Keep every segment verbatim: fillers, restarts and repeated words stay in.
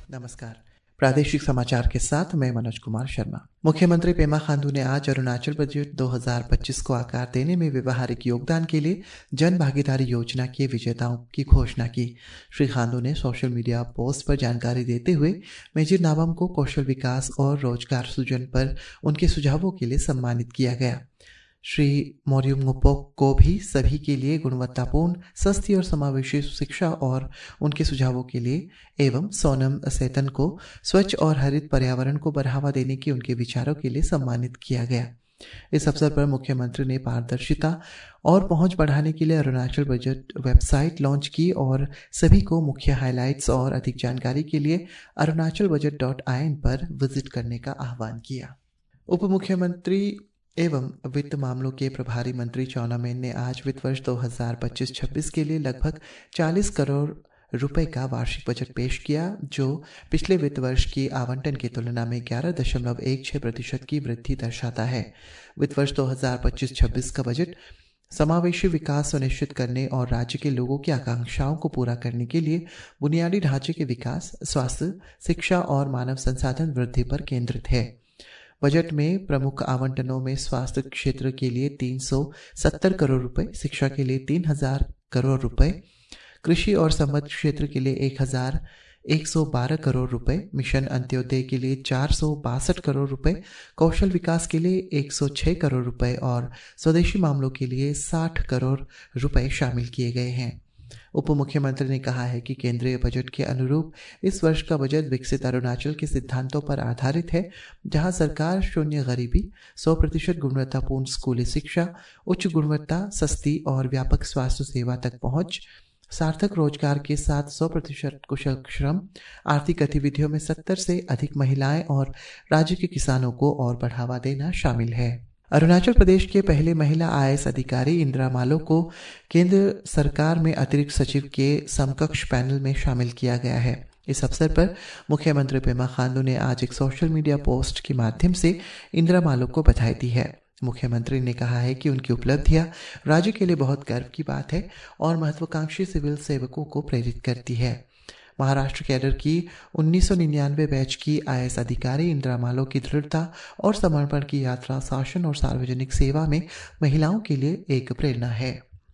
नमस्कार। प्रादेशिक समाचार के साथ मैं मनोज कुमार शर्मा। मुख्यमंत्री पेमा खांडू ने आज अरुणाचल बजट दो हज़ार पच्चीस को आकार देने में व्यवहारिक योगदान के लिए जन भागीदारी योजना के विजेताओं की घोषणा की। श्री खांडू ने सोशल मीडिया पोस्ट पर जानकारी देते हुए मेजिर नाबम को कौशल विकास और रोजगार सृजन पर उनके सुझावों के लिए सम्मानित किया गया। श्री मोरियुंगपोक को भी सभी के लिए गुणवत्तापूर्ण, सस्ती और समावेशी शिक्षा और उनके सुझावों के लिए एवं सोनम सेतन को स्वच्छ और हरित पर्यावरण को बढ़ावा देने के उनके विचारों के लिए सम्मानित किया गया। इस अवसर पर मुख्यमंत्री ने पारदर्शिता और पहुंच बढ़ाने के लिए अरुणाचल बजट वेबसाइट लॉन्च की और सभी को मुख्य हाइलाइट्स और अधिक जानकारी के लिए Arunachal budget dot I N पर विजिट करने का आह्वान किया। उप मुख्यमंत्री एवं वित्त मामलों के प्रभारी मंत्री चाउना मेन ने आज वित्त वर्ष दो हज़ार पच्चीस छब्बीस के लिए लगभग चालीस करोड़ रुपए का वार्षिक बजट पेश किया, जो पिछले वित्त वर्ष की आवंटन की तुलना में ग्यारह दशमलव एक छह प्रतिशत की वृद्धि दर्शाता है। वित्त वर्ष दो हज़ार पच्चीस छब्बीस का बजट समावेशी विकास सुनिश्चित करने और राज्य के लोगों की आकांक्षाओं को पूरा करने के लिए बुनियादी ढांचे के विकास, स्वास्थ्य, शिक्षा और मानव संसाधन वृद्धि पर केंद्रित है। बजट में प्रमुख आवंटनों में स्वास्थ्य क्षेत्र के लिए तीन सौ सत्तर करोड़ रुपए, शिक्षा के लिए तीन हज़ार करोड़ रुपए, कृषि और संबद्ध क्षेत्र के लिए एक हज़ार एक सौ बारह करोड़ रुपए, मिशन अंत्योदय के लिए चार सौ बासठ करोड़ रुपए, कौशल विकास के लिए एक सौ छह करोड़ रुपए और स्वदेशी मामलों के लिए साठ करोड़ रुपए शामिल किए गए हैं। उप मुख्यमंत्री ने कहा है कि केंद्रीय बजट के अनुरूप इस वर्ष का बजट विकसित अरुणाचल के सिद्धांतों पर आधारित है, जहां सरकार शून्य गरीबी, सौ प्रतिशत गुणवत्तापूर्ण स्कूली शिक्षा, उच्च गुणवत्ता, सस्ती और व्यापक स्वास्थ्य सेवा तक पहुंच, सार्थक रोजगार के साथ सौ प्रतिशत कुशल श्रम, आर्थिक गतिविधियों में सत्तर से अधिक महिलाएं और राज्य के किसानों को और बढ़ावा देना शामिल है। अरुणाचल प्रदेश के पहले महिला आई ए एस अधिकारी इंदिरा मालो को केंद्र सरकार में अतिरिक्त सचिव के समकक्ष पैनल में शामिल किया गया है। इस अवसर पर मुख्यमंत्री पेमा खांडू ने आज एक सोशल मीडिया पोस्ट के माध्यम से इंदिरा मालो को बधाई दी है। मुख्यमंत्री ने कहा है कि उनकी उपलब्धियां राज्य के लिए बहुत गर्व की बात है और महत्वाकांक्षी सिविल सेवकों को प्रेरित करती है। महाराष्ट्र कैडर की उन्नीस सौ निन्यानवे बैच की आई ए एस अधिकारी इंदिरा मालो की दृढ़ता और समर्पण की यात्रा शासन और सार्वजनिक सेवा में महिलाओं के लिए एक प्रेरणा है।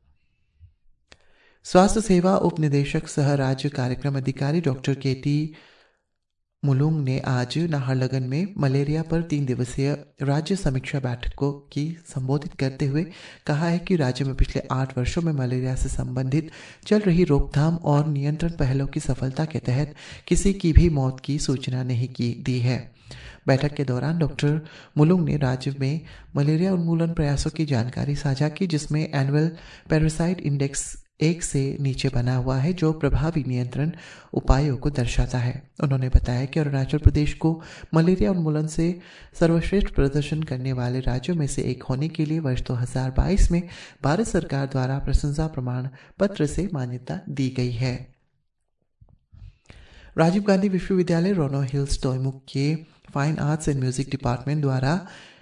स्वास्थ्य सेवा उप निदेशक सह राज्य कार्यक्रम अधिकारी डॉक्टर के टी मुलुंग ने आज नाहरलगन में मलेरिया पर तीन दिवसीय राज्य समीक्षा बैठक को की संबोधित करते हुए कहा है कि राज्य में पिछले आठ वर्षों में मलेरिया से संबंधित चल रही रोकथाम और नियंत्रण पहलों की सफलता के तहत किसी की भी मौत की सूचना नहीं की दी है। बैठक के दौरान डॉक्टर मुलुंग ने राज्य में मलेरिया उन्मूलन प्रयासों की जानकारी साझा की, जिसमें एनुअल पैरासाइट इंडेक्स एक से नीचे बना हुआ है, जो प्रभावी नियंत्रण उपायों को दर्शाता है। उन्होंने बताया कि अरुणाचल प्रदेश को मलेरिया उन्मूलन से सर्वश्रेष्ठ प्रदर्शन करने वाले राज्यों में से एक होने के लिए वर्ष दो हज़ार बाईस में भारत सरकार द्वारा प्रशंसा प्रमाण पत्र से मान्यता दी गई है। राजीव गांधी विश्वविद्यालय रोनो हिल्स तोयमुख के fine arts and music department द्वारा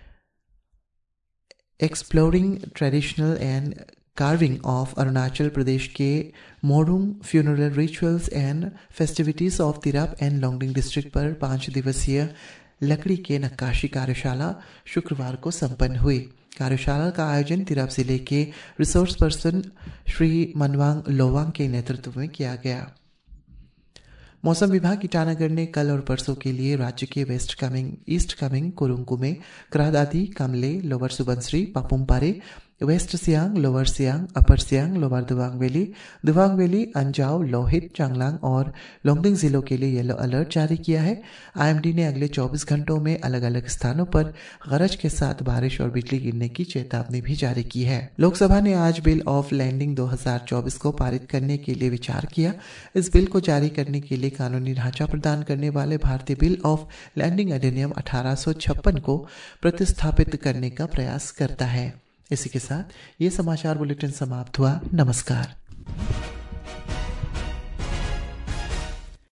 exploring traditional and carving of Arunachal Pradesh के Morung funeral rituals and festivities of Tirap and Longding district पर पांच दिवसीय लकड़ी के नक्काशी कार्यशाला शुक्रवार को संपन्न हुई। कार्यशाला का आयोजन तिरप जिले के रिसोर्स पर्सन श्री मनवांग लोवांग के नेतृत्व में किया गया। मौसम विभाग ईटानगर ने कल और परसों के लिए राज्य के West Kameng, East Kameng, Kurung Kumey, Kradaadi, Kamle, Lower Subansiri, Papumpare, West Siang, Lower Siang, Upper Siang, Lower Dibang Valley, Dibang Valley, Anjaw, Lohit, Changlang और लोंगडिंग जिलों के लिए येलो अलर्ट जारी किया है। आई एम डी ने अगले चौबीस घंटों में अलग अलग स्थानों पर गरज के साथ बारिश और बिजली गिरने की चेतावनी भी जारी की है। लोकसभा ने आज बिल ऑफ लैंडिंग दो हज़ार चौबीस को पारित करने के लिए विचार किया। इस बिल को जारी करने के लिए कानूनी ढांचा प्रदान करने वाले भारतीय बिल ऑफ लैंडिंग अधिनियम अठारह सौ छप्पन को प्रतिस्थापित करने का प्रयास करता है। इसी के साथ ये समाचार बुलेटिन समाप्त हुआ। नमस्कार।